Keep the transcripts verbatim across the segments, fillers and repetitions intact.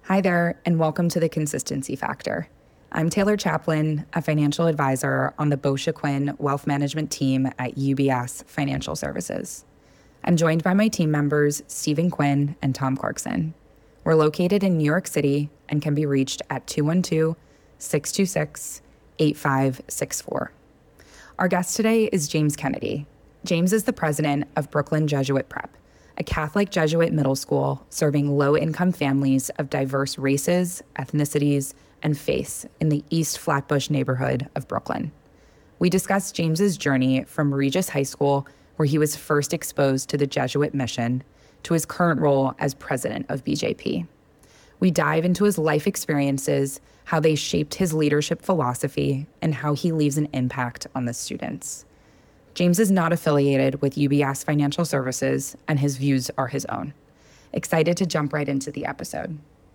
Hi there, and welcome to The Consistency Factor. I'm Taylor Chaplin, a financial advisor on the Boscia Quinn Wealth Management team at U B S Financial Services. I'm joined by my team members, Stephen Quinn and Tom Clarkson. We're located in New York City and can be reached at two one two, six two six, eight five six four. Our guest today is James Kennedy. James is the president of Brooklyn Jesuit Prep, a Catholic Jesuit middle school serving low-income families of diverse races, ethnicities, and faiths in the East Flatbush neighborhood of Brooklyn. We discussed James's journey from Regis High School, where he was first exposed to the Jesuit mission, to his current role as president of B J P. We dive into his life experiences, how they shaped his leadership philosophy, and how he leaves an impact on the students. James is not affiliated with U B S Financial Services, and his views are his own. Excited to jump right into the episode.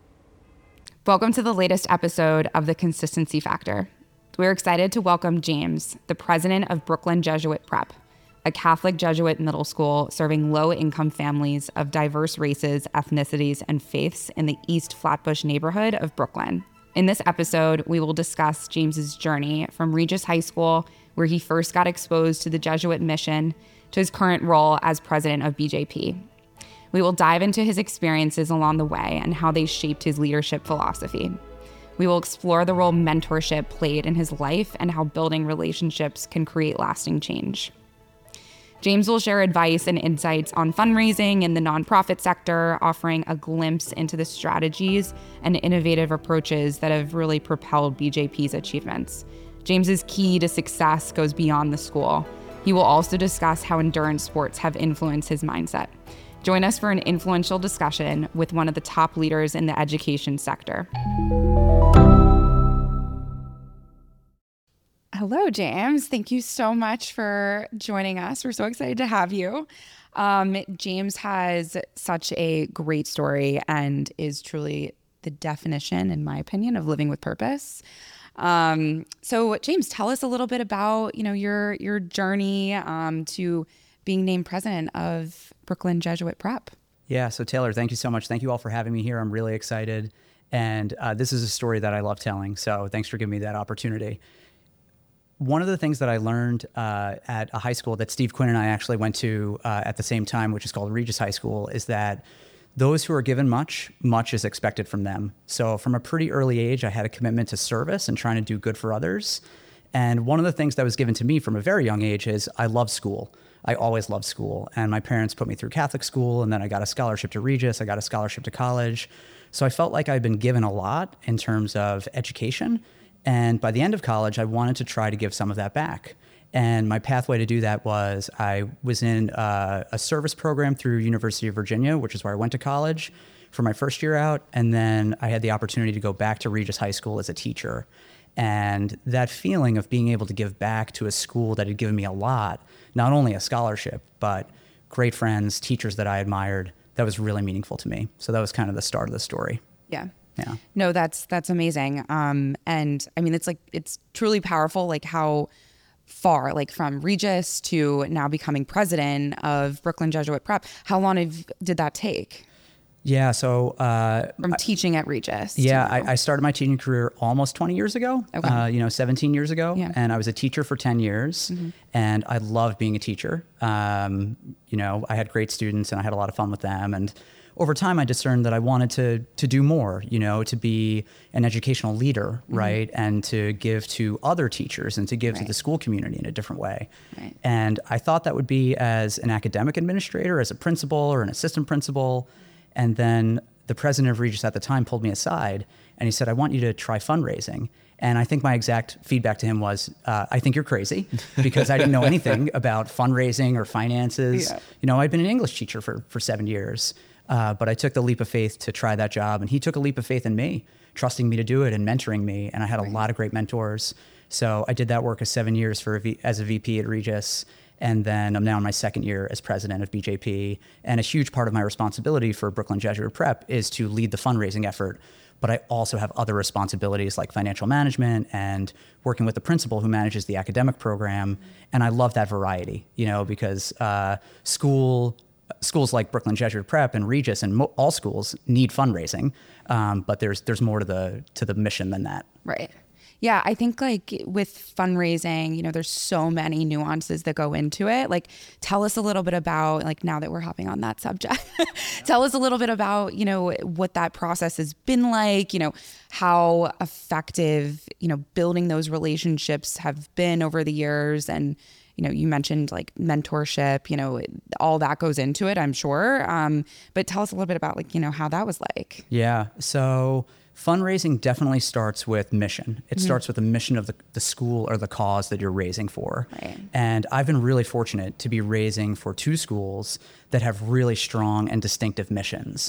Welcome to the latest episode of The Consistency Factor. We're excited to welcome James, the president of Brooklyn Jesuit Prep, a Catholic Jesuit middle school serving low-income families of diverse races, ethnicities, and faiths in the East Flatbush neighborhood of Brooklyn. In this episode, we will discuss James's journey from Regis High School, where he first got exposed to the Jesuit mission, to his current role as president of B J P. We will dive into his experiences along the way and how they shaped his leadership philosophy. We will explore the role mentorship played in his life and how building relationships can create lasting change. James will share advice and insights on fundraising in the nonprofit sector, offering a glimpse into the strategies and innovative approaches that have really propelled B J P's achievements. James's key to success goes beyond the school. He will also discuss how endurance sports have influenced his mindset. Join us for an influential discussion with one of the top leaders in the education sector. Hello, James. Thank you so much for joining us. We're so excited to have you. Um, James has such a great story and is truly the definition, in my opinion, of living with purpose. Um, so James, tell us a little bit about, you know, your, your journey, um, to being named president of Brooklyn Jesuit Prep. Yeah. So Taylor, thank you so much. Thank you all for having me here. I'm really excited. And, uh, this is a story that I love telling. So thanks for giving me that opportunity. One of the things that I learned, uh, at a high school that Steve Quinn and I actually went to, uh, at the same time, which is called Regis High School, is that those who are given much, much is expected from them. So from a pretty early age, I had a commitment to service and trying to do good for others. And one of the things that was given to me from a very young age is I love school. I always loved school. And my parents put me through Catholic school, and then I got a scholarship to Regis. I got a scholarship to college. So I felt like I'd been given a lot in terms of education. And by the end of college, I wanted to try to give some of that back. And my pathway to do that was I was in uh, a service program through University of Virginia, which is where I went to college for my first year out. And then I had the opportunity to go back to Regis High School as a teacher. And that feeling of being able to give back to a school that had given me a lot, not only a scholarship, but great friends, teachers that I admired, that was really meaningful to me. So that was kind of the start of the story. Yeah. Yeah. No, that's, that's amazing. Um, and I mean, it's like, it's truly powerful, like how far, like from Regis to now becoming president of Brooklyn Jesuit Prep. How long have, did that take? Yeah, so... Uh, from teaching at Regis. Yeah, I, I started my teaching career almost twenty years ago, okay. uh, you know, seventeen years ago. Yeah. And I was a teacher for ten years, mm-hmm. and I loved being a teacher. Um, you know, I had great students and I had a lot of fun with them. And over time, I discerned that I wanted to to do more, you know, to be an educational leader, mm-hmm. right? And to give to other teachers and to give right. to the school community in a different way. Right. And I thought that would be as an academic administrator, as a principal or an assistant principal. And then the president of Regis at the time pulled me aside and he said, I want you to try fundraising. And I think my exact feedback to him was, uh, I think you're crazy, because I didn't know anything about fundraising or finances. Yeah. You know, I'd been an English teacher for, for seven years. Uh, but I took the leap of faith to try that job, and he took a leap of faith in me, trusting me to do it and mentoring me. And I had a right. lot of great mentors. So I did that work as seven years for a v- as a V P at Regis. And then I'm now in my second year as president of B J P. And a huge part of my responsibility for Brooklyn Jesuit Prep is to lead the fundraising effort. But I also have other responsibilities like financial management and working with the principal who manages the academic program. And I love that variety, you know, because uh, school, schools like Brooklyn Jesuit Prep and Regis and mo- all schools need fundraising, um, but there's there's more to the to the mission than that. Right. Yeah, I think like with fundraising, you know, there's so many nuances that go into it. Like, tell us a little bit about, like, now that we're hopping on that subject, tell us a little bit about, you know, what that process has been like, you know, how effective, you know, building those relationships have been over the years. And, you know, you mentioned like mentorship, you know, all that goes into it, I'm sure. Um, but tell us a little bit about, like, you know, how that was like. Yeah. So fundraising definitely starts with mission. It mm-hmm. starts with the mission of the, the school or the cause that you're raising for. Right. And I've been really fortunate to be raising for two schools that have really strong and distinctive missions.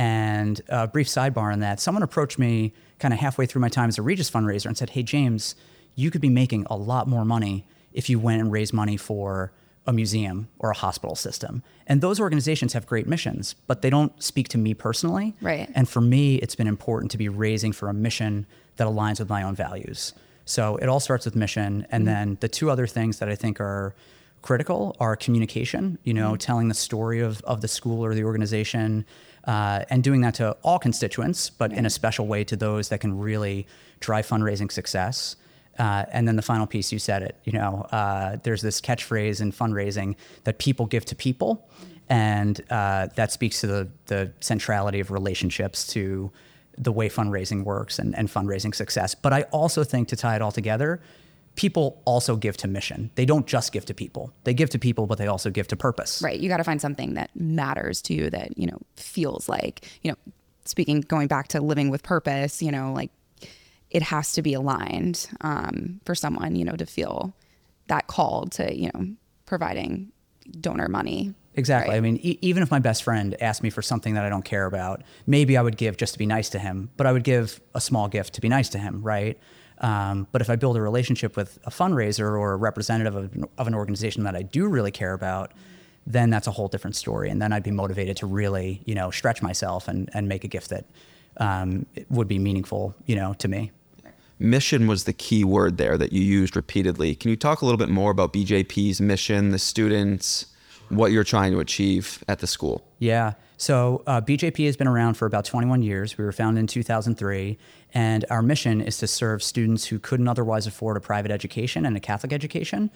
And a brief sidebar on that, someone approached me kind of halfway through my time as a Regis fundraiser and said, hey, James, you could be making a lot more money if you went and raised money for a museum or a hospital system. And those organizations have great missions, but they don't speak to me personally. Right. And for me, it's been important to be raising for a mission that aligns with my own values. So it all starts with mission. And mm-hmm. then the two other things that I think are critical are communication, you know, mm-hmm. telling the story of, of the school or the organization, uh, and doing that to all constituents, but right. in a special way to those that can really drive fundraising success. Uh, and then the final piece, you said it, you know, uh, there's this catchphrase in fundraising that people give to people. And uh, that speaks to the, the centrality of relationships to the way fundraising works and, and fundraising success. But I also think, to tie it all together, people also give to mission. They don't just give to people. They give to people, but they also give to purpose. Right. You got to find something that matters to you, that, you know, feels like, you know, speaking, going back to living with purpose, you know, like, it has to be aligned um, for someone, you know, to feel that call to, you know, providing donor money. Exactly. Right? I mean, e- even if my best friend asked me for something that I don't care about, maybe I would give just to be nice to him, but I would give a small gift to be nice to him, right? Um, but if I build a relationship with a fundraiser or a representative of, of an organization that I do really care about, then that's a whole different story. And then I'd be motivated to really, you know, stretch myself and, and make a gift that um, would be meaningful, you know, to me. Mission was the key word there that you used repeatedly. Can you talk a little bit more about B J P's mission, the students, what you're trying to achieve at the school? Yeah. So uh, B J P has been around for about twenty-one years. We were founded in two thousand three, and our mission is to serve students who couldn't otherwise afford a private education and a Catholic education.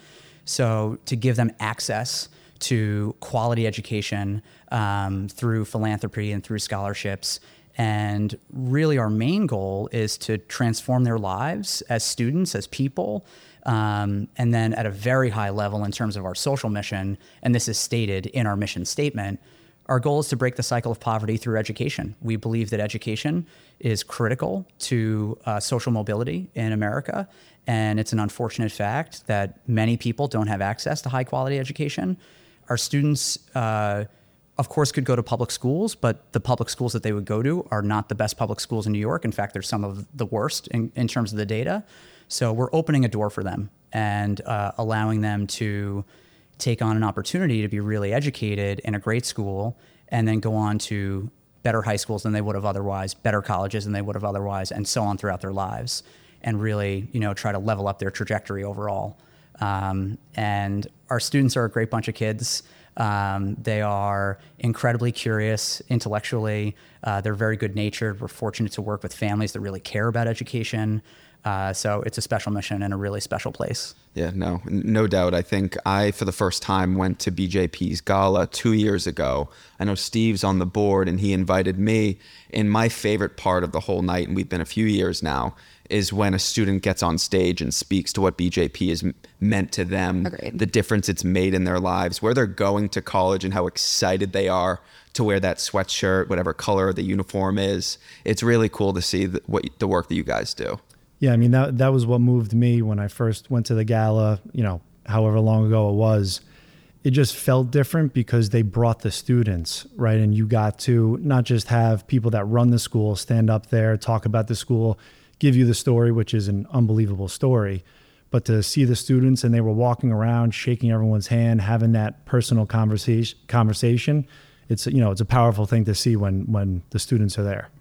So to give them access to quality education um, through philanthropy and through scholarships. And really our main goal is to transform their lives as students, as people, um, and then at a very high level in terms of our social mission, and this is stated in our mission statement, our goal is to break the cycle of poverty through education. We believe that education is critical to uh, social mobility in America, and it's an unfortunate fact that many people don't have access to high quality education. Our students, uh, of course, could go to public schools, but the public schools that they would go to are not the best public schools in New York. In fact, they're some of the worst in, in terms of the data. So we're opening a door for them and uh, allowing them to take on an opportunity to be really educated in a great school and then go on to better high schools than they would have otherwise, better colleges than they would have otherwise, and so on throughout their lives, and really, you know, try to level up their trajectory overall. Um, and our students are a great bunch of kids. Um, they are incredibly curious intellectually. Uh, they're very good natured. We're fortunate to work with families that really care about education. Uh, so it's a special mission and a really special place. Yeah, no, no doubt. I think I, for the first time, went to B J P's gala two years ago. I know Steve's on the board and he invited me. And my favorite part of the whole night, and we've been a few years now, is when a student gets on stage and speaks to what B J P has meant to them, Agreed. The difference it's made in their lives, where they're going to college and how excited they are to wear that sweatshirt, whatever color the uniform is. It's really cool to see the, what the work that you guys do. Yeah, I mean, that that was what moved me when I first went to the gala, you know, however long ago it was. It just felt different because they brought the students, right? And you got to not just have people that run the school stand up there, talk about the school, give you the story, which is an unbelievable story, but to see the students and they were walking around, shaking everyone's hand, having that personal conversation, conversation, it's, you know, it's a powerful thing to see when when the students are there.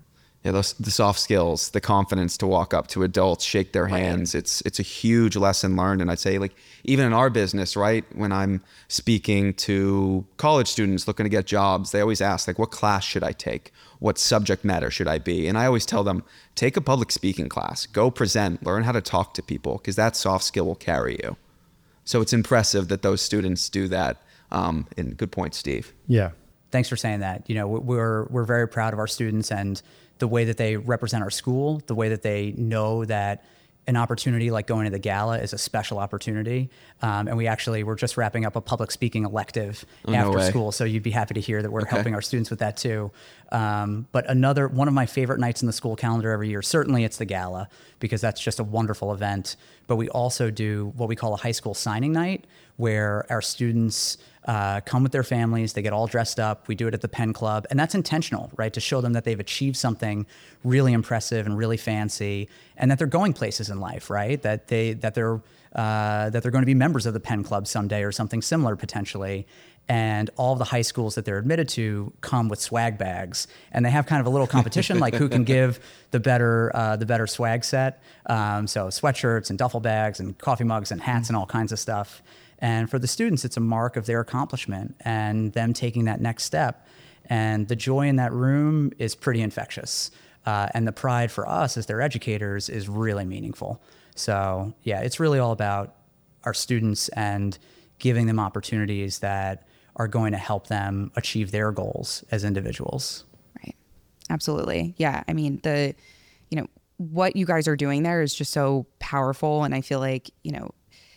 Yeah, those the soft skills, the confidence to walk up to adults, shake their hands. It's it's a huge lesson learned. And I'd say, like, even in our business, right, when I'm speaking to college students looking to get jobs, they always ask, like, what class should I take? What subject matter should I be? And I always tell them, take a public speaking class, go present, learn how to talk to people, because that soft skill will carry you. So it's impressive that those students do that. Um, and good point, Steve. Yeah. Thanks for saying that. You know, we're we're very proud of our students and the way that they represent our school, the way that they know that an opportunity like going to the gala is a special opportunity. Um, and we actually, we're just wrapping up a public speaking elective Oh, no after way. school. So you'd be happy to hear that we're Okay. helping our students with that too. Um, but another, one of my favorite nights in the school calendar every year, certainly it's the gala, because that's just a wonderful event. But we also do what we call a high school signing night, where our students uh, come with their families, they get all dressed up. We do it at the Penn Club, and that's intentional, right? To show them that they've achieved something really impressive and really fancy, and that they're going places in life, right? That they that they're uh, that they're going to be members of the Penn Club someday or something similar potentially. And all of the high schools that they're admitted to come with swag bags, and they have kind of a little competition, like who can give the better uh, the better swag set. Um, so sweatshirts and duffel bags and coffee mugs and hats and all kinds of stuff. And for the students, it's a mark of their accomplishment and them taking that next step. And the joy in that room is pretty infectious. Uh, and the pride for us as their educators is really meaningful. So yeah, it's really all about our students and giving them opportunities that are going to help them achieve their goals as individuals. Right. Absolutely. Yeah. I mean, the, you know, what you guys are doing there is just so powerful. And I feel like, you know,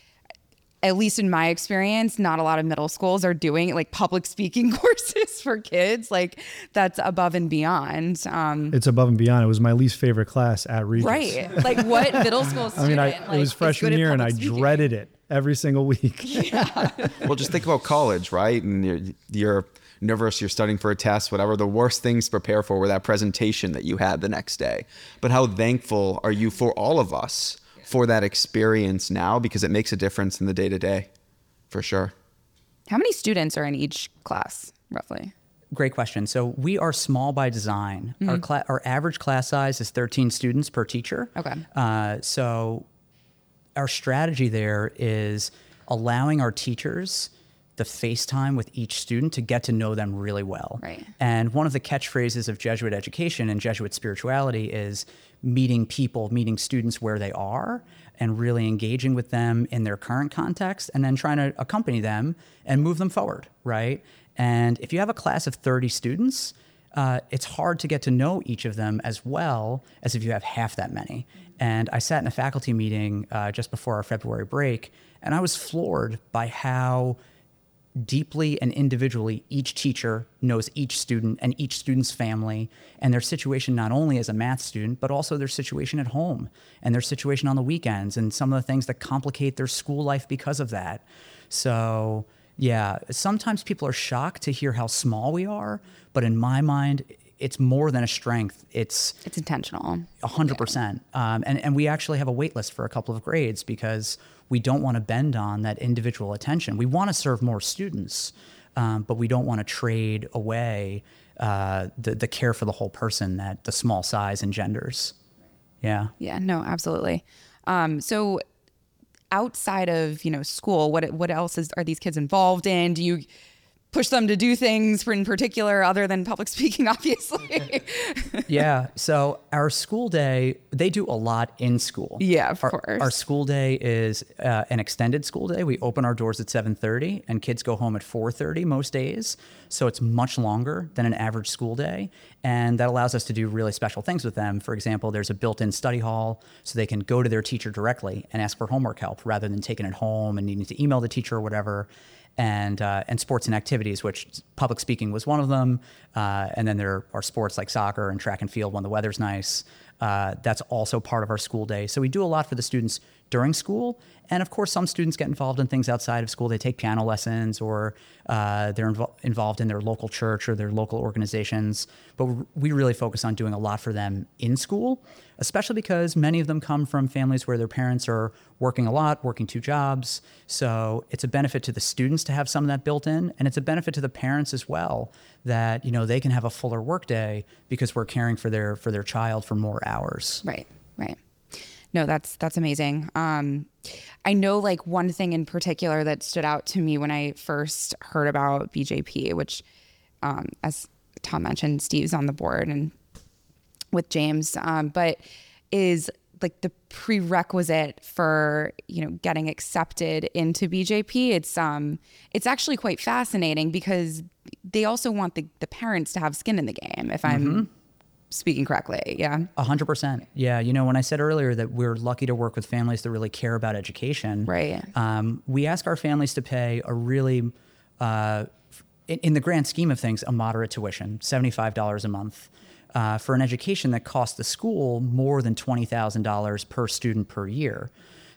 at least in my experience, not a lot of middle schools are doing like public speaking courses for kids. Like that's above and beyond. Um, It's above and beyond. It was my least favorite class at Regis. right. Like what middle school student? I mean, I, like, it was is freshman good at year and I public speaking? dreaded it every single week. Well, just think about college, right? And you're, you're nervous, you're studying for a test, whatever. The worst things to prepare for were that presentation that you had the next day. But how thankful are you for all of us for that experience now? Because it makes a difference in the day-to-day, for sure. How many students are in each class, roughly? Great question. So we are small by design. Mm-hmm. Our, cla- our average class size is thirteen students per teacher. Okay. Uh, so our strategy there is allowing our teachers the face time with each student to get to know them really well. Right. And one of the catchphrases of Jesuit education and Jesuit spirituality is meeting people, meeting students where they are, and really engaging with them in their current context, and then trying to accompany them and move them forward, right? And if you have a class of thirty students, uh, it's hard to get to know each of them as well as if you have half that many. And I sat in a faculty meeting uh, just before our February break, and I was floored by how deeply and individually each teacher knows each student and each student's family and their situation, not only as a math student, but also their situation at home and their situation on the weekends and some of the things that complicate their school life because of that. So yeah, sometimes people are shocked to hear how small we are, but in my mind, it's more than a strength. It's It's intentional. A hundred percent. Um, and, and we actually have a wait list for a couple of grades because we don't want to bend on that individual attention. We want to serve more students, um, but we don't want to trade away uh, the, the care for the whole person that the small size engenders. Yeah. Yeah, no, absolutely. Um, so outside of, you know, school, what what else is are these kids involved in? Do you push them to do things for, in particular other than public speaking, obviously? Yeah. So our school day, they do a lot in school. Yeah, of our, course. Our school day is uh, an extended school day. We open our doors at seven thirty and kids go home at four thirty most days. So it's much longer than an average school day. And that allows us to do really special things with them. For example, there's a built-in study hall so they can go to their teacher directly and ask for homework help rather than taking it home and needing to email the teacher or whatever. And uh, and sports and activities, which public speaking was one of them. Uh, and then there are sports like soccer and track and field when the weather's nice. Uh, that's also part of our school day. So we do a lot for the students during school. And of course, some students get involved in things outside of school. They take piano lessons, or uh, they're invo- involved in their local church or their local organizations. But we really focus on doing a lot for them in school, especially because many of them come from families where their parents are working a lot, working two jobs. So it's a benefit to the students to have some of that built in, and it's a benefit to the parents as well, that, you know, they can have a fuller workday because we're caring for their for their child for more hours. Right, right. No, that's that's amazing. Um, I know, like, one thing in particular that stood out to me when I first heard about B J P, which, um, as Tom mentioned, Steve's on the board and with James, um, but is like the prerequisite for, you know, getting accepted into B J P. It's um, it's actually quite fascinating because they also want the, the parents to have skin in the game, if I'm mm-hmm. speaking correctly. Yeah. A hundred percent. Yeah. You know, when I said earlier that we're lucky to work with families that really care about education, right? Um, we ask our families to pay a really, uh, in, in the grand scheme of things, a moderate tuition, seventy-five dollars a month, uh, for an education that costs the school more than twenty thousand dollars per student per year.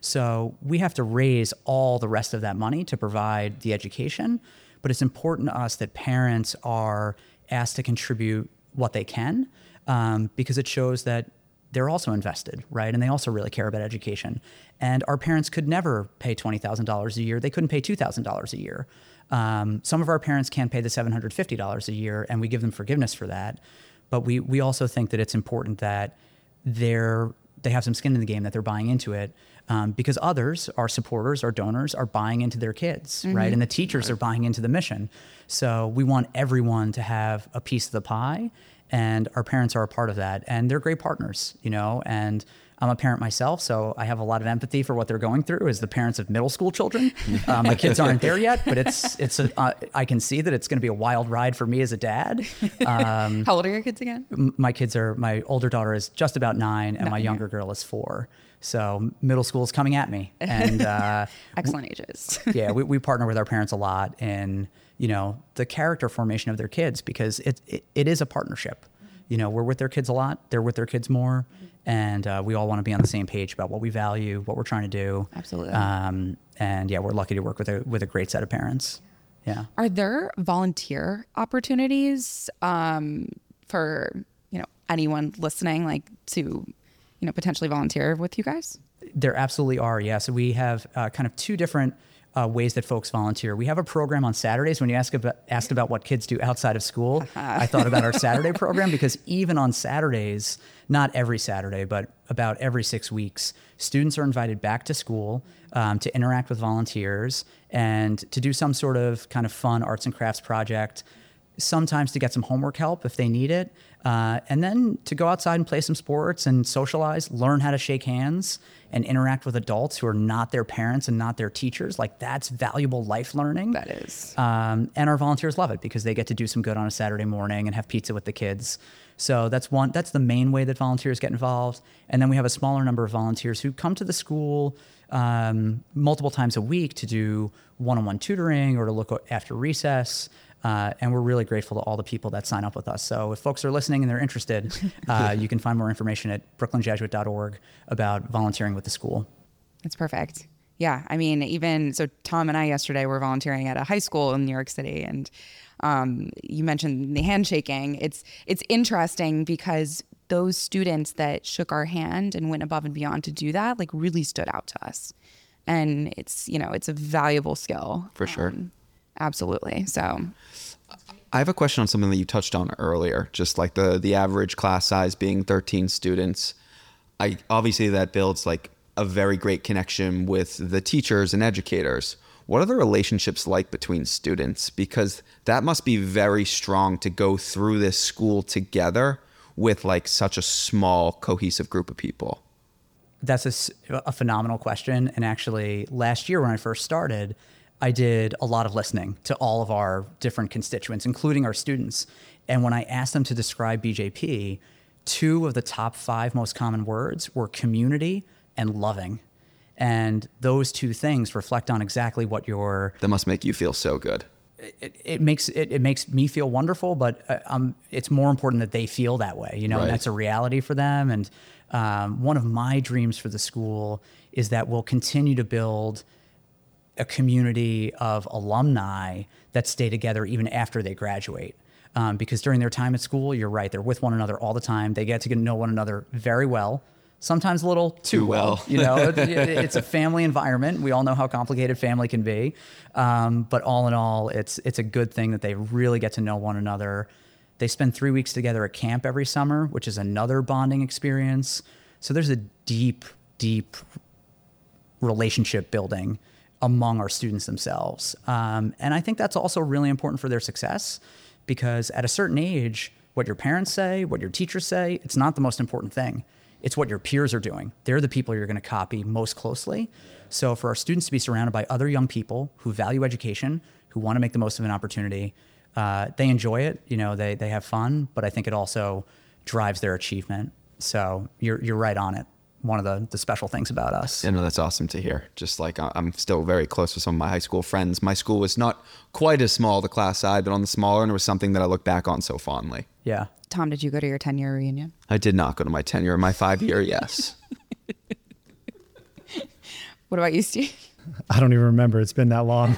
So we have to raise all the rest of that money to provide the education. But it's important to us that parents are asked to contribute what they can, um, because it shows that they're also invested, right? And they also really care about education. And our parents could never pay twenty thousand dollars a year. They couldn't pay two thousand dollars a year. Um, some of our parents can't pay the seven hundred fifty dollars a year, and we give them forgiveness for that. But we we also think that it's important that they're they have some skin in the game, that they're buying into it, um, because others, our supporters, our donors, are buying into their kids, mm-hmm. right? And the teachers are buying into the mission. So we want everyone to have a piece of the pie, and our parents are a part of that. And they're great partners, you know, and I'm a parent myself, so I have a lot of empathy for what they're going through as the parents of middle school children. Uh, my kids aren't there yet, but it's it's a, uh, I can see that it's going to be a wild ride for me as a dad. Um, How old are your kids again? m- my kids are, my older daughter is just about nine, and Nine, my yeah. younger girl is four. So middle school is coming at me, and uh, Excellent ages. yeah, we, we partner with our parents a lot in, you know, the character formation of their kids, because it, it, it is a partnership. You know, we're with their kids a lot. They're with their kids more. And uh, we all want to be on the same page about what we value, what we're trying to do. Absolutely. Um, and yeah, we're lucky to work with a with a great set of parents. Yeah. Are there volunteer opportunities um, for, you know, anyone listening, like, to, you know, potentially volunteer with you guys? There absolutely are. Yeah. So we have uh, kind of two different Uh, ways that folks volunteer. We have a program on Saturdays. When you ask about, asked about what kids do outside of school, I thought about our Saturday program, because even on Saturdays, not every Saturday, but about every six weeks, students are invited back to school um, to interact with volunteers and to do some sort of kind of fun arts and crafts project, sometimes to get some homework help if they need it, uh, and then to go outside and play some sports and socialize, learn how to shake hands and interact with adults who are not their parents and not their teachers. Like, that's valuable life learning. That is. Um, and our volunteers love it because they get to do some good on a Saturday morning and have pizza with the kids. So that's one, that's the main way that volunteers get involved. And then we have a smaller number of volunteers who come to the school um, multiple times a week to do one-on-one tutoring or to look after recess. Uh, and we're really grateful to all the people that sign up with us. So if folks are listening and they're interested, uh, you can find more information at brooklyn jesuit dot org about volunteering with the school. That's perfect. Yeah. I mean, even so, Tom and I yesterday were volunteering at a high school in New York City, and um, you mentioned the handshaking. It's it's interesting because those students that shook our hand and went above and beyond to do that, like, really stood out to us, and it's, you know, it's a valuable skill For sure. Um, absolutely. So I have a question on something that you touched on earlier, just like the the average class size being thirteen students. I obviously that builds like a very great connection with the teachers and educators. What are the relationships like between students? Because that must be very strong to go through this school together with like such a small, cohesive group of people. That's a, a phenomenal question. And actually, last year when I first started, I did a lot of listening to all of our different constituents, including our students. And when I asked them to describe B J P, two of the top five most common words were community and loving. And those two things reflect on exactly what your... That must make you feel so good. it, it makes it, it makes me feel wonderful, but uh, um, it's more important that they feel that way, you know, Right. and that's a reality for them. And um, one of my dreams for the school is that we'll continue to build a community of alumni that stay together even after they graduate. Um, because during their time at school, you're right, they're with one another all the time. They get to get to know one another very well. Sometimes a little too, Too well. well. You know, it, it's a family environment. We all know how complicated family can be. Um, but all in all, it's it's a good thing that they really get to know one another. They spend three weeks together at camp every summer, which is another bonding experience. So there's a deep, deep relationship building among our students themselves. Um, and I think that's also really important for their success, because at a certain age, what your parents say, what your teachers say, it's not the most important thing. It's what your peers are doing. They're the people you're going to copy most closely. So for our students to be surrounded by other young people who value education, who want to make the most of an opportunity, uh, they enjoy it. You know, they they have fun, but I think it also drives their achievement. So you're you're right on it. One of the, the special things about us. You know, that's awesome to hear. Just like I- I'm still very close with some of my high school friends. My school was not quite as small, the class size, but on the smaller, and it was something that I look back on so fondly. Yeah. Tom, did you go to your ten-year reunion? I did not go to my ten year, my five year, yes. What about you, Steve? I don't even remember. It's been that long.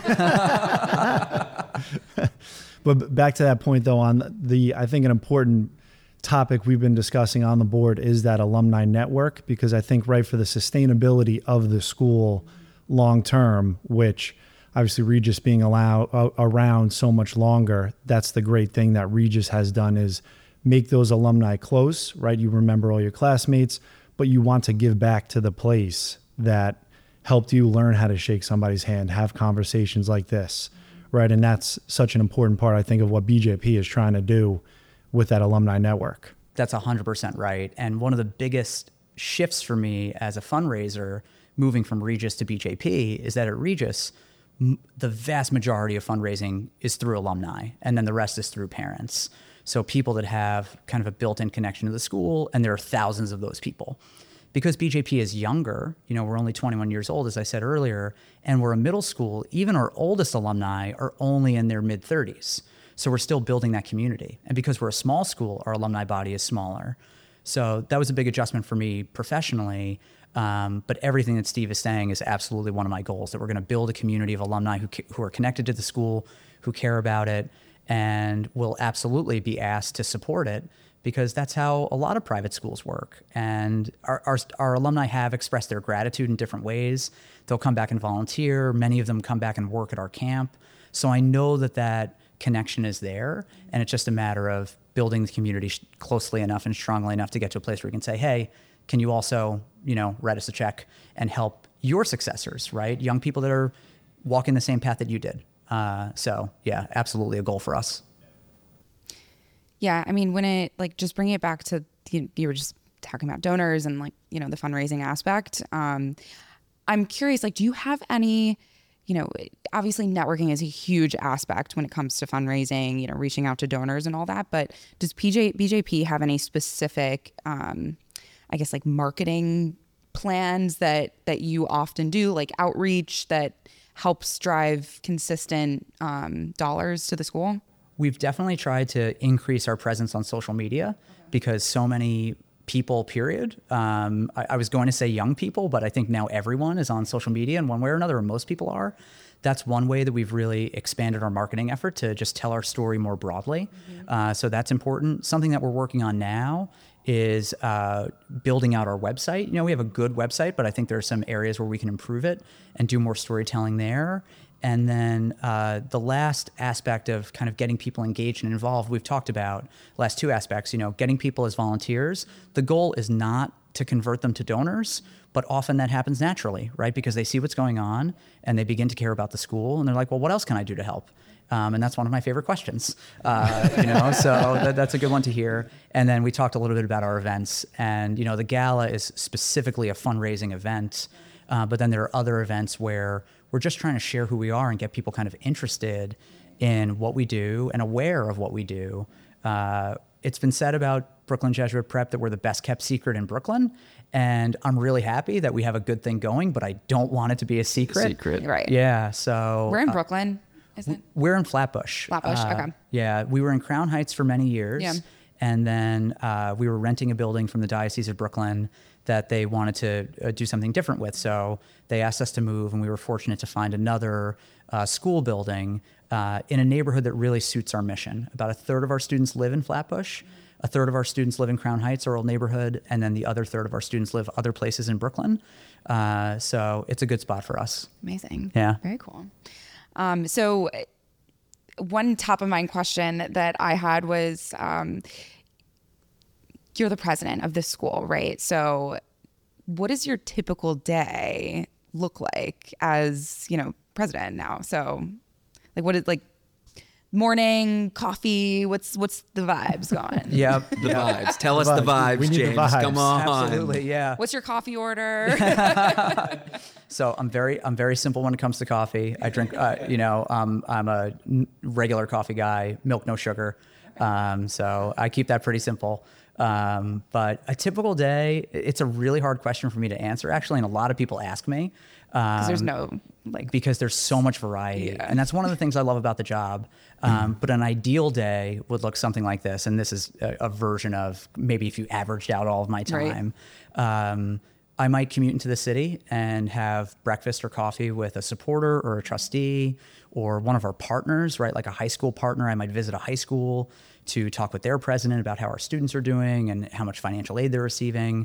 But back to that point, though, on the, I think an important topic we've been discussing on the board is that alumni network, because I think right for the sustainability of the school long term, which obviously Regis being allowed uh, around so much longer, that's the great thing that Regis has done, is make those alumni close, right? You remember all your classmates, but you want to give back to the place that helped you learn how to shake somebody's hand, have conversations like this, right? And that's such an important part, I think, of what B J P is trying to do with that alumni network. That's one hundred percent right. And one of the biggest shifts for me as a fundraiser moving from Regis to B J P is that at Regis, m- the vast majority of fundraising is through alumni, and then the rest is through parents. So people that have kind of a built-in connection to the school, and there are thousands of those people. Because B J P is younger, you know, we're only twenty-one years old, as I said earlier, and we're a middle school, even our oldest alumni are only in their mid thirties. So we're still building that community. And because we're a small school, our alumni body is smaller. So that was a big adjustment for me professionally. Um, but everything that Steve is saying is absolutely one of my goals, that we're going to build a community of alumni who, who are connected to the school, who care about it, and will absolutely be asked to support it, because that's how a lot of private schools work. And our, our, our alumni have expressed their gratitude in different ways. They'll come back and volunteer. Many of them come back and work at our camp. So I know that that connection is there, and it's just a matter of building the community sh- closely enough and strongly enough to get to a place where we can say, hey, can you also, you know, write us a check and help your successors, right? Young people that are walking the same path that you did. Uh, so yeah, absolutely a goal for us. Yeah, I mean, when it, like, just bringing it back to, you, you were just talking about donors and, like, you know, the fundraising aspect. Um, I'm curious, like, do you have any, you know, obviously networking is a huge aspect when it comes to fundraising, you know, reaching out to donors and all that. But does P J, B J P have any specific, um, I guess, like, marketing plans that that you often do, like outreach that helps drive consistent um, dollars to the school? We've definitely tried to increase our presence on social media, because so many people, period. Um, I, I was going to say young people, but I think now everyone is on social media in one way or another, or most people are. That's one way that we've really expanded our marketing effort, to just tell our story more broadly. Mm-hmm. Uh, so that's important. Something that we're working on now is uh, building out our website. You know, we have a good website, but I think there are some areas where we can improve it and do more storytelling there. And then uh, the last aspect of kind of getting people engaged and involved, we've talked about last two aspects, you know, getting people as volunteers. The goal is not to convert them to donors, but often that happens naturally, right? Because they see what's going on and they begin to care about the school, and they're like, well, what else can I do to help? Um, and that's one of my favorite questions, uh, you know, so that, that's a good one to hear. And then we talked a little bit about our events, and, you know, the gala is specifically a fundraising event, uh, but then there are other events where we're just trying to share who we are and get people kind of interested in what we do and aware of what we do. Uh, it's been said about Brooklyn Jesuit Prep that we're the best kept secret in Brooklyn. And I'm really happy that we have a good thing going, but I don't want it to be a secret. Secret. Right. Yeah. So We're in uh, Brooklyn. is it? We're in Flatbush. Flatbush, Uh, okay. Yeah, we were in Crown Heights for many years. Yeah. And then uh, we were renting a building from the Diocese of Brooklyn that they wanted to uh, do something different with. So they asked us to move, and we were fortunate to find another uh, school building uh, in a neighborhood that really suits our mission. About a third of our students live in Flatbush. A third of our students live in Crown Heights, our old neighborhood, and then the other third of our students live other places in Brooklyn. Uh, so it's a good spot for us. Amazing. Yeah. Very cool. Um, so one top of mind question that I had was, um, you're the president of this school, right? So what does your typical day look like as, you know, president now? So like, what is like morning coffee? What's, what's the vibes going? Yep. The vibes. Tell us vibes. the vibes, We need the James. vibes. Come on. Absolutely. Yeah. What's your coffee order? So I'm very, I'm very simple when it comes to coffee. I drink, uh, you know, um, I'm a n- regular coffee guy, milk, no sugar. Um, so I keep that pretty simple. Um, but a typical day, it's a really hard question for me to answer, actually. And a lot of people ask me. Um, There's no like, because there's so much variety. Yeah. And that's one of the things I love about the job. Um, but an ideal day would look something like this. And this is a, a version of maybe if you averaged out all of my time. Right. Um, I might commute into the city and have breakfast or coffee with a supporter or a trustee or one of our partners, right? Like a high school partner. I might visit a high school to talk with their president about how our students are doing and how much financial aid they're receiving.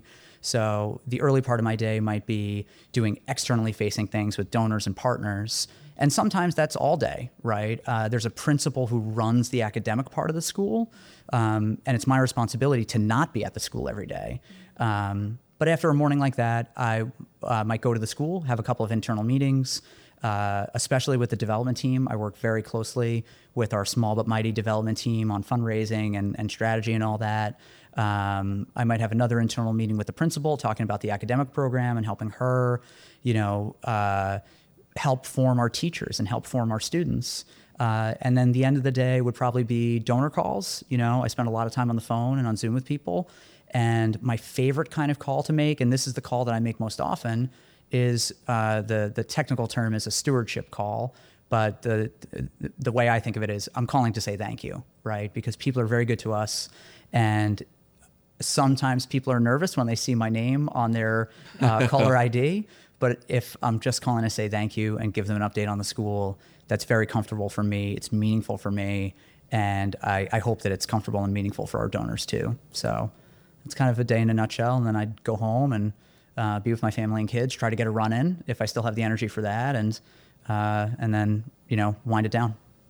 So the early part of my day might be doing externally facing things with donors and partners. And sometimes that's all day, right? Uh, there's a principal who runs the academic part of the school. Um, and it's my responsibility to not be at the school every day. Um, But after a morning like that, I uh, might go to the school, have a couple of internal meetings, uh, especially with the development team. I work very closely with our small but mighty development team on fundraising and, and strategy and all that. Um, I might have another internal meeting with the principal talking about the academic program and helping her, you know, uh, help form our teachers and help form our students. Uh, and then the end of the day would probably be donor calls. You know, I spend a lot of time on the phone and on Zoom with people. And my favorite kind of call to make, and this is the call that I make most often, is uh, the the technical term is a stewardship call. But the the way I think of it is I'm calling to say thank you, right? Because people are very good to us, and sometimes people are nervous when they see my name on their uh, caller I D. But if I'm just calling to say thank you and give them an update on the school, that's very comfortable for me. It's meaningful for me, and I, I hope that it's comfortable and meaningful for our donors too. So it's kind of a day in a nutshell, and then I'd go home and uh, be with my family and kids, try to get a run in if I still have the energy for that, and uh, and then, you know, wind it down.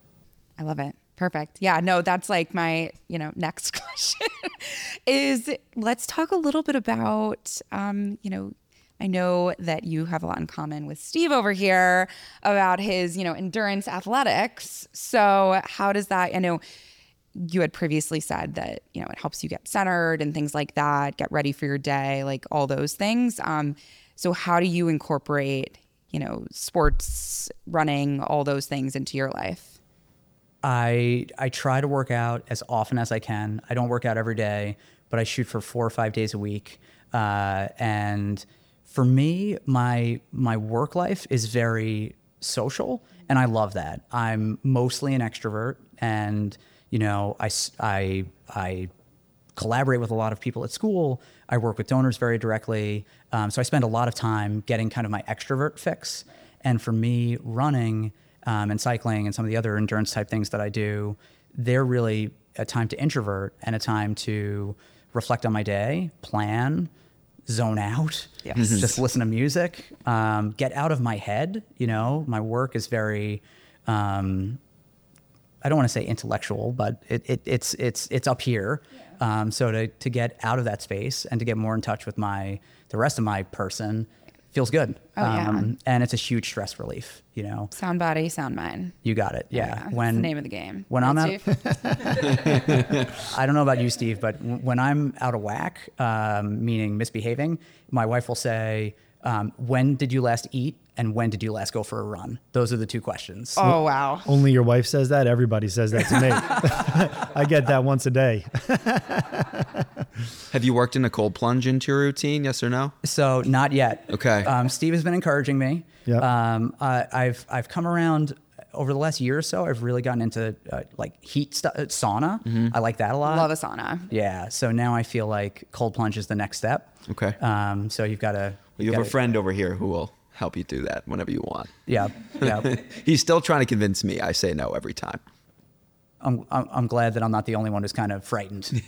I love it. Perfect. Yeah, no, that's like my, you know, next question is let's talk a little bit about, um, you know, I know that you have a lot in common with Steve over here about his, you know, endurance athletics. So how does that, I know you had previously said that, you know, it helps you get centered and things like that, get ready for your day, like all those things. Um, so how do you incorporate, you know, sports, running, all those things into your life? I I try to work out as often as I can. I don't work out every day, but I shoot for four or five days a week. Uh, and for me, my my work life is very social, and I love that. I'm mostly an extrovert, and you know, I, I, I collaborate with a lot of people at school. I work with donors very directly. Um, so I spend a lot of time getting kind of my extrovert fix. And for me, running um, and cycling and some of the other endurance type things that I do, they're really a time to introvert and a time to reflect on my day, plan, zone out, Yes. just listen to music, um, get out of my head. You know, my work is very... Um, I don't want to say intellectual, but it, it, it's it's it's up here. Yeah. Um, so to to get out of that space and to get more in touch with my the rest of my person feels good. Oh, yeah. Um, and it's a huge stress relief. You know, Sound body, sound mind. you got it. Yeah. Oh, yeah. When That's the name of the game. When I'm Right, out, Steve? I don't know about you, Steve, but w- when I'm out of whack, um, meaning misbehaving, my wife will say, um, "When did you last eat? And when did you last go for a run?" Those are the two questions. Oh, wow. Only your wife says that? Everybody says that to me. I get that once a day. Have you worked in a cold plunge into your routine? Yes or no? So not yet. Okay. Um, Steve has been encouraging me. Yep. Um, I, I've I've come around over the last year or so, I've really gotten into uh, like heat stu- sauna. Mm-hmm. I like that a lot. Love a sauna. Yeah. So now I feel like cold plunge is the next step. Okay. Um, so you've got to. Well, you have a friend over here who will help you do that whenever you want. Yeah. Yeah. He's still trying to convince me. I say no every time. I'm, I'm I'm glad that I'm not the only one who's kind of frightened.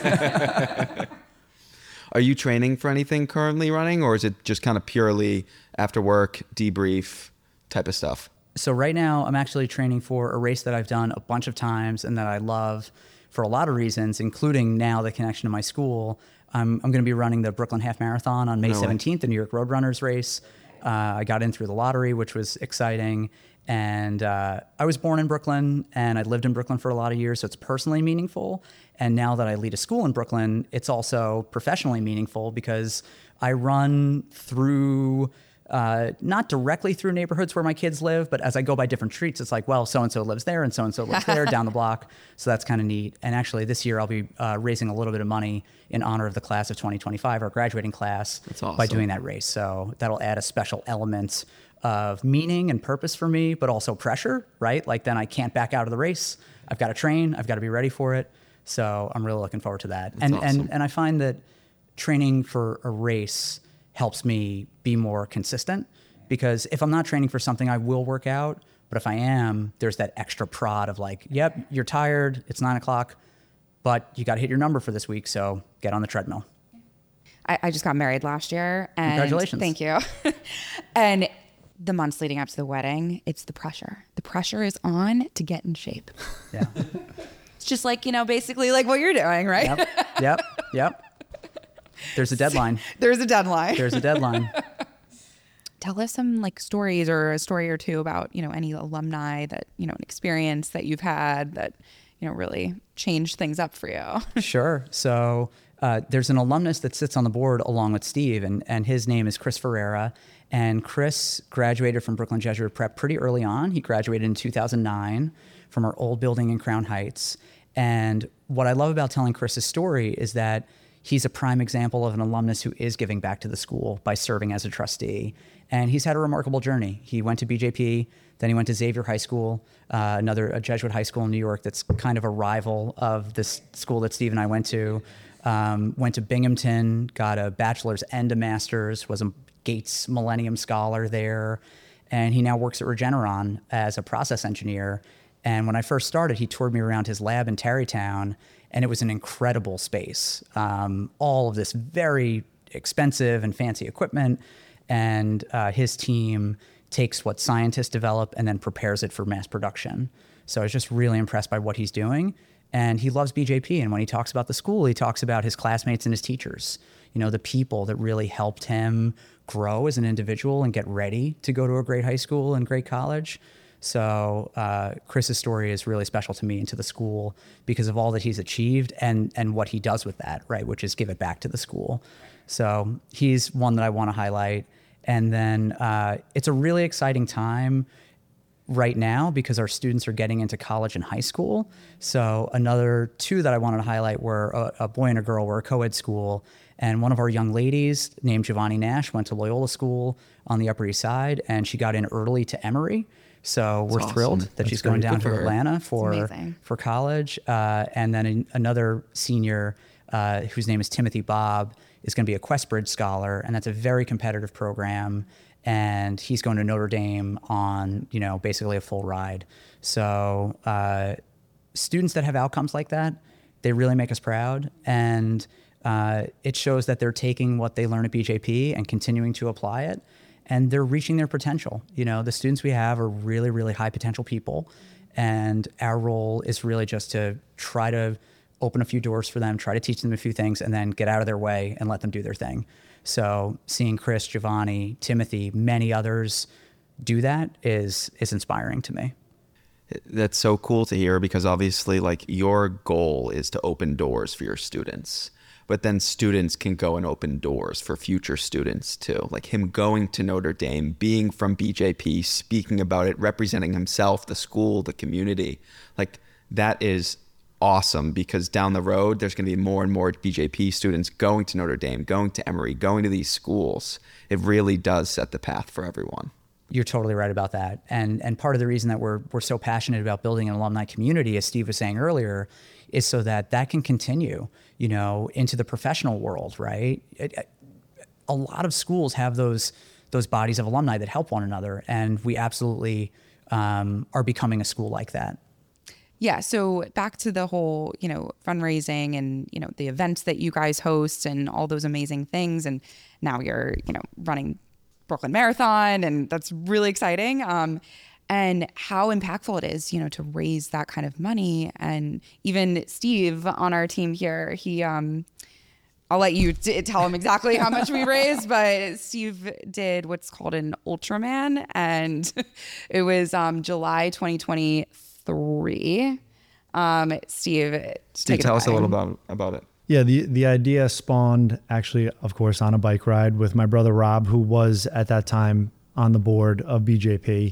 Are you training for anything currently running, or is it just kind of purely after work, debrief type of stuff? So right now I'm actually training for a race that I've done a bunch of times and that I love for a lot of reasons, including now the connection to my school. I'm, I'm going to be running the Brooklyn Half Marathon on May No way. seventeenth, the New York Roadrunners race. Uh, I got in through the lottery, which was exciting. And uh, I was born in Brooklyn, and I lived in Brooklyn for a lot of years, so it's personally meaningful. And now that I lead a school in Brooklyn, it's also professionally meaningful because I run through, uh, not directly through neighborhoods where my kids live, but as I go by different streets, it's like, well, so-and-so lives there, and so-and-so lives there down the block. So that's kind of neat. And actually, this year I'll be uh, raising a little bit of money in honor of the class of twenty twenty-five, our graduating class, That's awesome. by doing that race. So that'll add a special element of meaning and purpose for me, but also pressure, right? Like then I can't back out of the race. I've got to train. I've got to be ready for it. So I'm really looking forward to that. That's and awesome. and and I find that training for a race helps me be more consistent, because if I'm not training for something, I will work out. But if I am, there's that extra prod of like, yep, you're tired. It's nine o'clock, but you got to hit your number for this week. So get on the treadmill. I, I just got married last year. And Congratulations. Thank you. And the months leading up to the wedding, it's the pressure. The pressure is on to get in shape. Yeah. It's just like, you know, basically like what you're doing, right? Yep. Yep. Yep. There's a deadline. There's a deadline. There's a deadline. Tell us some like stories or a story or two about, you know, any alumni that, you know, an experience that you've had that, you know, really changed things up for you. Sure. So uh, there's an alumnus that sits on the board along with Steve, and, and his name is Chris Ferreira. And Chris graduated from Brooklyn Jesuit Prep pretty early on. He graduated in two thousand nine from our old building in Crown Heights. And what I love about telling Chris's story is that he's a prime example of an alumnus who is giving back to the school by serving as a trustee. And he's had a remarkable journey. He went to B J P, then he went to Xavier High School, uh, another a Jesuit high school in New York that's kind of a rival of this school that Steve and I went to. Um, went to Binghamton, got a bachelor's and a master's, was a Gates Millennium Scholar there, and he now works at Regeneron as a process engineer. And when I first started, he toured me around his lab in Tarrytown, and it was an incredible space. Um, all of this very expensive and fancy equipment, and uh, his team takes what scientists develop and then prepares it for mass production. So I was just really impressed by what he's doing. And he loves B J P. And when he talks about the school, he talks about his classmates and his teachers, you know, the people that really helped him grow as an individual and get ready to go to a great high school and great college. So uh, Chris's story is really special to me and to the school because of all that he's achieved and, and what he does with that, right, which is give it back to the school. So he's one that I want to highlight. And then uh, it's a really exciting time right now because our students are getting into college and high school. So another two that I wanted to highlight were a, a boy and a girl. We're a co-ed school. And one of our young ladies named Giovanni Nash went to Loyola School on the Upper East Side, and she got in early to Emory. So we're awesome. thrilled that That's she's going great. down Good for to her. Atlanta for, amazing. for college. Uh, and then an, another senior uh, whose name is Timothy Bob is going to be a Questbridge Scholar, and that's a very competitive program. And he's going to Notre Dame on, you know, basically a full ride. So uh, students that have outcomes like that, they really make us proud. And uh, it shows that they're taking what they learn at B J P and continuing to apply it. And they're reaching their potential. You know, the students we have are really, really high potential people. And our role is really just to try to open a few doors for them, try to teach them a few things, and then get out of their way and let them do their thing. So seeing Chris, Giovanni, Timothy, many others do that is is inspiring to me. That's so cool to hear because obviously like your goal is to open doors for your students, but then students can go and open doors for future students too. Like him going to Notre Dame, being from B J P, speaking about it, representing himself, the school, the community, like that is awesome because down the road, there's going to be more and more B J P students going to Notre Dame, going to Emory, going to these schools. It really does set the path for everyone. You're totally right about that. And and part of the reason that we're we're so passionate about building an alumni community, as Steve was saying earlier, is so that that can continue, you know, into the professional world, right? It, it, a lot of schools have those those bodies of alumni that help one another, and we absolutely um, are becoming a school like that. Yeah. So back to the whole, you know, fundraising and, you know, the events that you guys host and all those amazing things. And now you're, you know, running Brooklyn Marathon, and that's really exciting. Um, and how impactful it is, you know, to raise that kind of money. And even Steve on our team here, he, um, I'll let you t- tell him exactly how much we raised, but Steve did what's called an Ultraman, and it was um, July twenty twenty-three. Um, Steve, Steve, tell us a little about about it. Yeah, the, the idea spawned actually, of course, on a bike ride with my brother Rob, who was at that time on the board of B J P.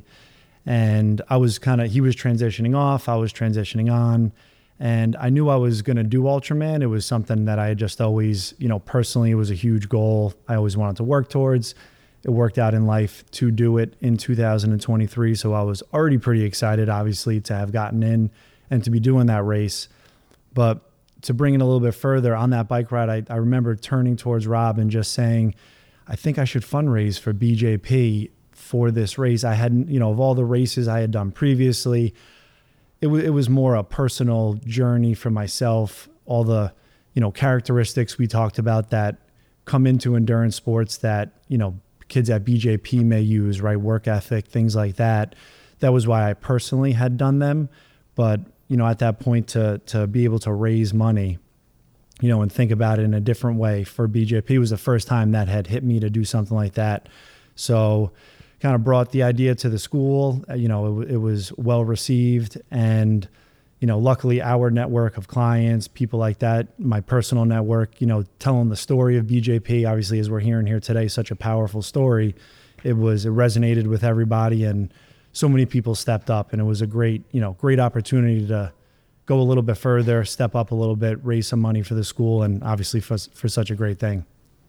And I was kind of, he was transitioning off, I was transitioning on. And I knew I was going to do Ultraman. It was something that I had just always, you know, personally, it was a huge goal I always wanted to work towards. It worked out in life to do it in two thousand twenty-three. So I was already pretty excited, obviously, to have gotten in and to be doing that race. But to bring it a little bit further, on that bike ride, I, I remember turning towards Rob and just saying, I think I should fundraise for B J P for this race. I hadn't, you know, of all the races I had done previously, it, w- it was more a personal journey for myself. All the, you know, characteristics we talked about that come into endurance sports that, you know, kids at B J P may use, right? Work ethic, things like that. That was why I personally had done them. But you know, at that point to to be able to raise money, you know, and think about it in a different way for B J P was the first time that had hit me to do something like that. So kind of brought the idea to the school, you know, it, it was well received. And, you know, luckily our network of clients, people like that, my personal network, you know, telling the story of B J P, obviously, as we're hearing here today, such a powerful story. It was, it resonated with everybody, and so many people stepped up, and it was a great, you know, great opportunity to go a little bit further, step up a little bit, raise some money for the school, and obviously for, for such a great thing.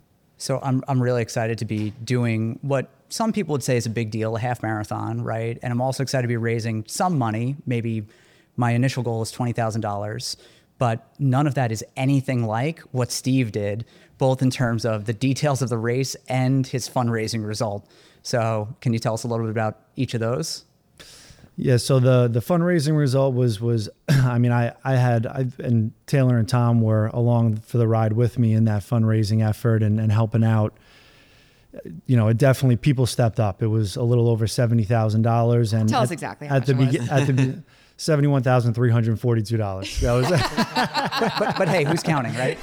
So I'm I'm really excited to be doing what some people would say is a big deal, a half marathon, right? And I'm also excited to be raising some money. Maybe my initial goal is twenty thousand dollars, but none of that is anything like what Steve did, both in terms of the details of the race and his fundraising result. So can you tell us a little bit about each of those? Yeah, so the the fundraising result was, was I mean, I, I had, I, and Taylor and Tom were along for the ride with me in that fundraising effort and, and helping out. You know, it definitely, people stepped up. It was a little over seventy thousand dollars. And Tell at, us exactly how at much the it was. be- At the be- seventy-one thousand three hundred forty-two dollars. That was but, but, but hey, who's counting, right?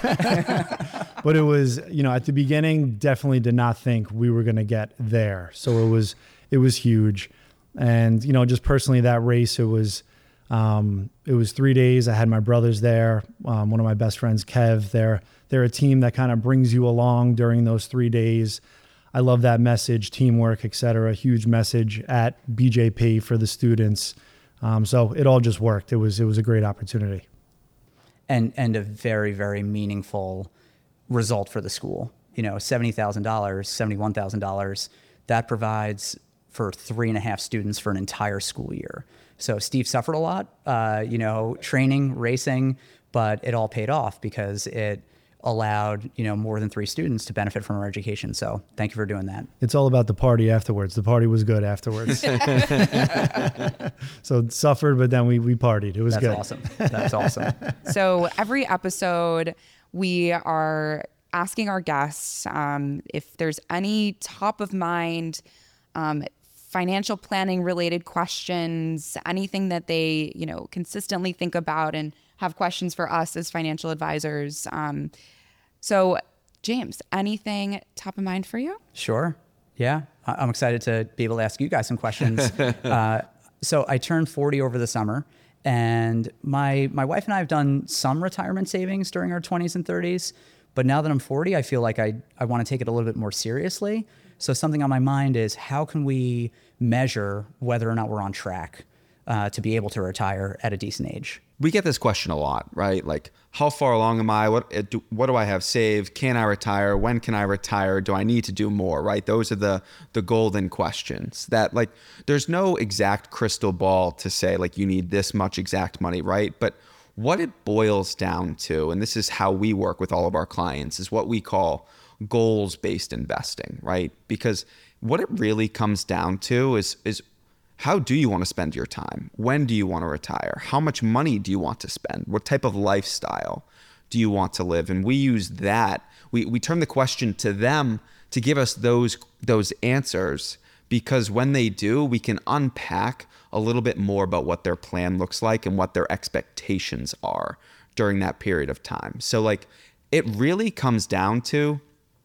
But it was, you know, at the beginning, definitely did not think we were going to get there. So it was, it was huge. And, you know, just personally that race, it was, um, it was three days. I had my brothers there. Um, one of my best friends, Kev, they're, they're a team that kind of brings you along during those three days. I love that message, teamwork, et cetera. Huge message at B J P for the students. Um, so it all just worked. It was, it was a great opportunity. And, and a very, very meaningful result for the school. You know, seventy thousand dollars, seventy-one thousand dollars, that provides for three and a half students for an entire school year. So Steve suffered a lot, uh, you know, training, racing, but it all paid off because it allowed, you know, more than three students to benefit from our education. So thank you for doing that. It's all about the party afterwards. The party was good afterwards. So it suffered, but then we, we partied. It was That's good. awesome. That's awesome. So every episode, we are asking our guests um, if there's any top of mind um, financial planning related questions, anything that they, you know, consistently think about and have questions for us as financial advisors. Um, so James, anything top of mind for you? Sure. Yeah. I- I'm excited to be able to ask you guys some questions. uh, so I turned forty over the summer, and my, my wife and I have done some retirement savings during our twenties and thirties, but now that I'm forty, I feel like I, I want to take it a little bit more seriously. So something on my mind is, how can we measure whether or not we're on track? uh, to be able to retire at a decent age? We get this question a lot, right? Like, how far along am I? What uh, do, what do I have saved? Can I retire? When can I retire? Do I need to do more, right? Those are the the golden questions that, like, there's no exact crystal ball to say, like, you need this much exact money, right? But what it boils down to, and this is how we work with all of our clients, is what we call goals-based investing, right? Because what it really comes down to is is how do you want to spend your time? When do you want to retire? How much money do you want to spend? What type of lifestyle do you want to live? And we use that. We we turn the question to them to give us those those answers, because when they do, we can unpack a little bit more about what their plan looks like and what their expectations are during that period of time. So, like, it really comes down to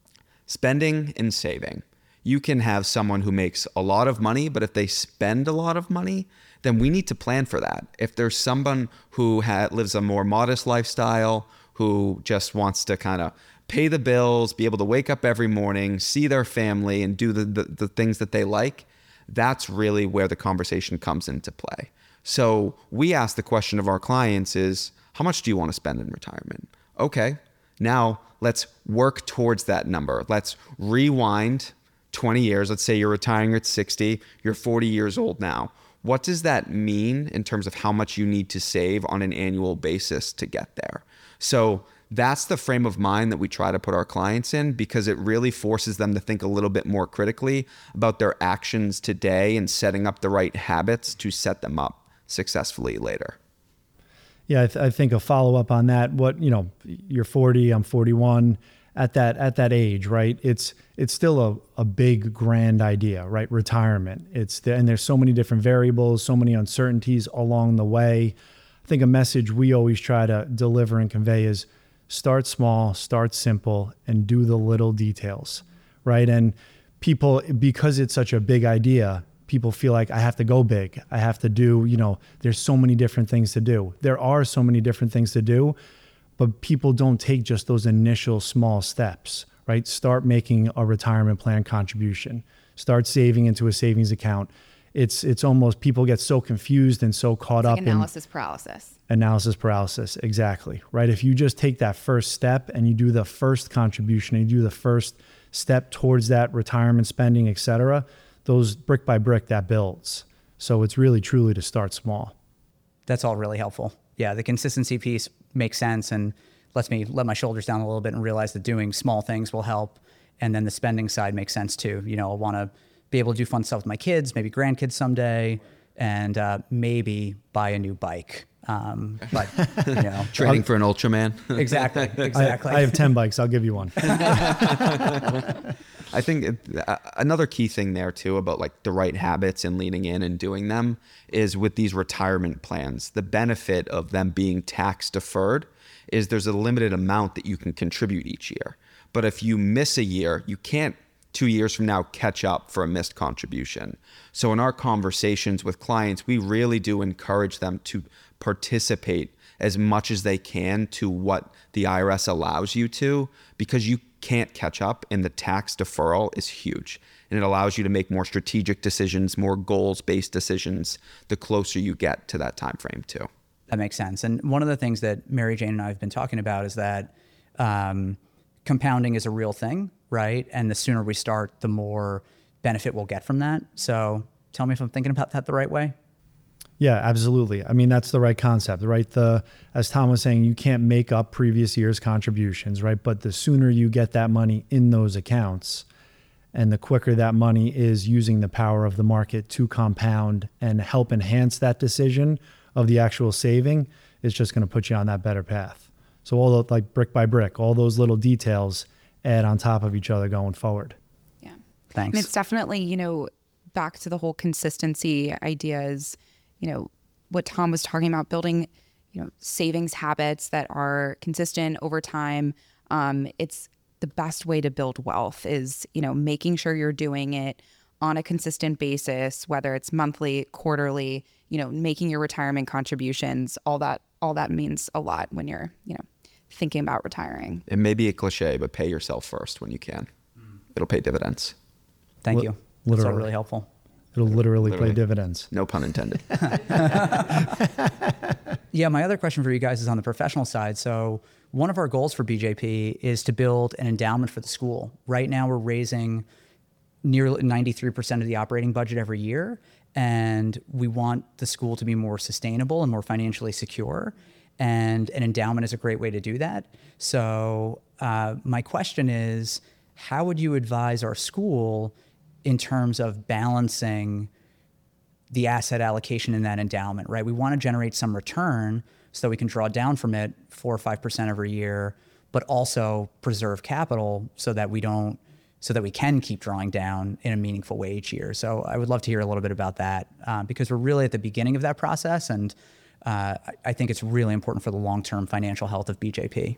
spending and saving. You can have someone who makes a lot of money, but if they spend a lot of money, then we need to plan for that. If there's someone who ha- lives a more modest lifestyle, who just wants to kind of pay the bills, be able to wake up every morning, see their family, and do the, the, the things that they like, that's really where the conversation comes into play. So we ask the question of our clients is, how much do you want to spend in retirement? Okay, now let's work towards that number. Let's rewind twenty years. Let's say you're retiring at sixty, you're forty years old now. What does that mean in terms of how much you need to save on an annual basis to get there? So that's the frame of mind that we try to put our clients in, because it really forces them to think a little bit more critically about their actions today and setting up the right habits to set them up successfully later. Yeah, I, th- I think a follow up on that. What you know, you're forty, I'm forty-one. At that at that age, right? It's it's still a, a big grand idea, right? Retirement. It's the, and there's so many different variables, so many uncertainties along the way. I think a message we always try to deliver and convey is start small, start simple, and do the little details, right? And people, because it's such a big idea, people feel like I have to go big. I have to do, you know, there's so many different things to do. There are so many different things to do, but people don't take just those initial small steps, right? Start making a retirement plan contribution. Start saving into a savings account. It's it's almost, people get so confused and so caught it's up like in analysis paralysis. Analysis paralysis, exactly, right? If you just take that first step and you do the first contribution and you do the first step towards that retirement spending, et cetera, those brick by brick, that builds. So it's really truly to start small. That's all really helpful. Yeah, the consistency piece makes sense and lets me let my shoulders down a little bit and realize that doing small things will help. And then the spending side makes sense too. You know, I want to be able to do fun stuff with my kids, maybe grandkids someday, and uh, maybe buy a new bike. Um, but, you know. Trading for an Ultraman. Exactly, exactly. I, I have ten bikes. I'll give you one. I think it, uh, another key thing there too about like the right habits and leaning in and doing them is with these retirement plans. The benefit of them being tax deferred is there's a limited amount that you can contribute each year. But if you miss a year, you can't two years from now catch up for a missed contribution. So in our conversations with clients, we really do encourage them to participate as much as they can to what the I R S allows you to, because you can't catch up, and the tax deferral is huge. And it allows you to make more strategic decisions, more goals-based decisions, the closer you get to that time frame too. That makes sense. And one of the things that Mary Jane and I have been talking about is that um, compounding is a real thing, right? And the sooner we start, the more benefit we'll get from that. So tell me if I'm thinking about that the right way. Yeah, absolutely. I mean, that's the right concept, right? The, as Tom was saying, you can't make up previous year's contributions, right? But the sooner you get that money in those accounts, and the quicker that money is using the power of the market to compound and help enhance that decision of the actual saving, it's just going to put you on that better path. So all the, like brick by brick, all those little details add on top of each other going forward. Yeah. Thanks. And it's definitely, you know, back to the whole consistency ideas, you know, what Tom was talking about, building, you know, savings habits that are consistent over time. Um, it's the best way to build wealth is, you know, making sure you're doing it on a consistent basis, whether it's monthly, quarterly, you know, making your retirement contributions, all that, all that means a lot when you're, you know, thinking about retiring. It may be a cliche, but pay yourself first when you can. It'll pay dividends. Thank Li- you. That's all literally. really helpful. It'll literally, Literally. play dividends. No pun intended. Yeah, my other question for you guys is on the professional side. So one of our goals for B J P is to build an endowment for the school. Right now, we're raising nearly ninety-three percent of the operating budget every year, and we want the school to be more sustainable and more financially secure. And an endowment is a great way to do that. So uh, my question is, how would you advise our school in terms of balancing the asset allocation in that endowment, right? We want to generate some return so that we can draw down from it four or five percent every year, but also preserve capital so that we don't, so that we can keep drawing down in a meaningful way each year. So I would love to hear a little bit about that uh, because we're really at the beginning of that process, and uh, I think it's really important for the long-term financial health of B J P.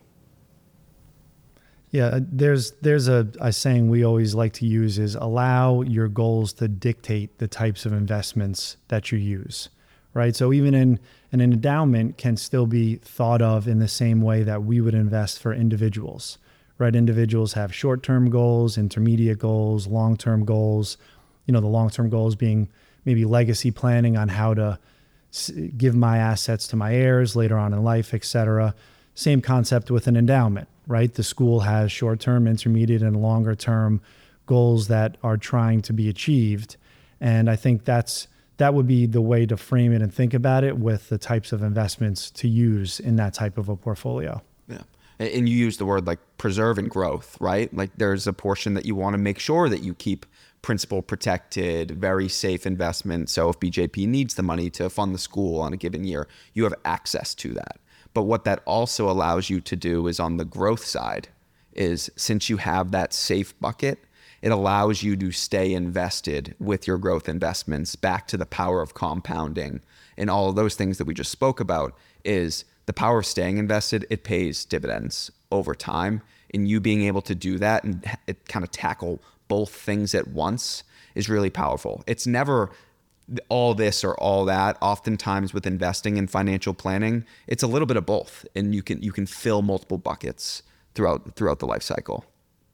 Yeah, there's there's a, a saying we always like to use is allow your goals to dictate the types of investments that you use, right? So even in an endowment can still be thought of in the same way that we would invest for individuals, right? Individuals have short-term goals, intermediate goals, long-term goals. You know, the long-term goals being maybe legacy planning on how to give my assets to my heirs later on in life, et cetera. Same concept with an endowment, right? The school has short-term, intermediate, and longer-term goals that are trying to be achieved. And I think that's that would be the way to frame it and think about it with the types of investments to use in that type of a portfolio. Yeah. And you use the word like preserve and growth, right? Like there's a portion that you want to make sure that you keep principal protected, very safe investment. So if B J P needs the money to fund the school on a given year, you have access to that. But what that also allows you to do is on the growth side is since you have that safe bucket, it allows you to stay invested with your growth investments back to the power of compounding and all of those things that we just spoke about is the power of staying invested. It pays dividends over time, and you being able to do that and it kind of tackle both things at once is really powerful. It's never all this or all that. Oftentimes with investing and financial planning, it's a little bit of both, and you can you can fill multiple buckets throughout throughout the life cycle.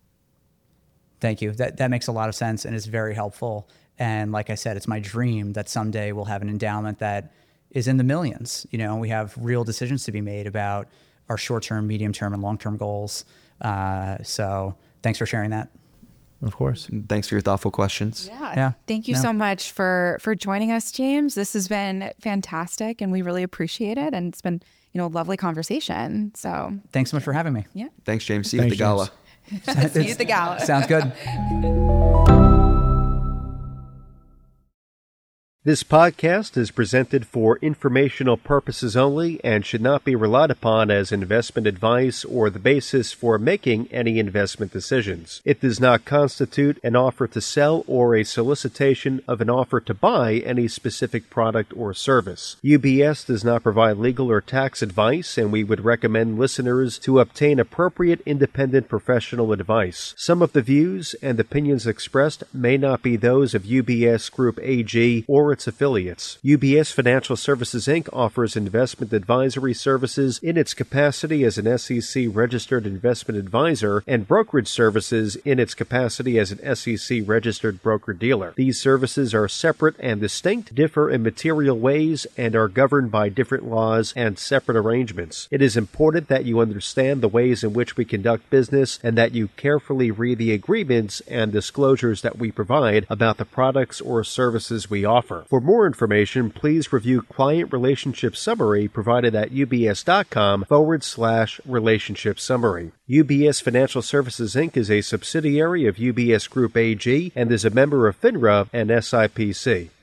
Thank you. That that makes a lot of sense and is very helpful. And like I said, it's my dream that someday we'll have an endowment that is in the millions. You know, we have real decisions to be made about our short-term, medium-term, and long-term goals. Uh, so thanks for sharing that. Of course. Thanks for your thoughtful questions. Yeah. Yeah. Thank you No. so much for for joining us, James. This has been fantastic and we really appreciate it. And it's been, you know, a lovely conversation. So Thanks so much for having me. yeah. Thanks, James. See you at Thanks, the gala. James. See you at the gala. Sounds good. This podcast is presented for informational purposes only and should not be relied upon as investment advice or the basis for making any investment decisions. It does not constitute an offer to sell or a solicitation of an offer to buy any specific product or service. U B S does not provide legal or tax advice, and we would recommend listeners to obtain appropriate independent professional advice. Some of the views and opinions expressed may not be those of U B S Group A G or its affiliates. U B S Financial Services, Incorporated offers investment advisory services in its capacity as an S E C-registered investment advisor and brokerage services in its capacity as an S E C-registered broker-dealer. These services are separate and distinct, differ in material ways, and are governed by different laws and separate arrangements. It is important that you understand the ways in which we conduct business and that you carefully read the agreements and disclosures that we provide about the products or services we offer. For more information, please review Client Relationship Summary provided at ubs.com forward slash relationship summary. U B S Financial Services, Incorporated is a subsidiary of U B S Group A G and is a member of FINRA and S I P C.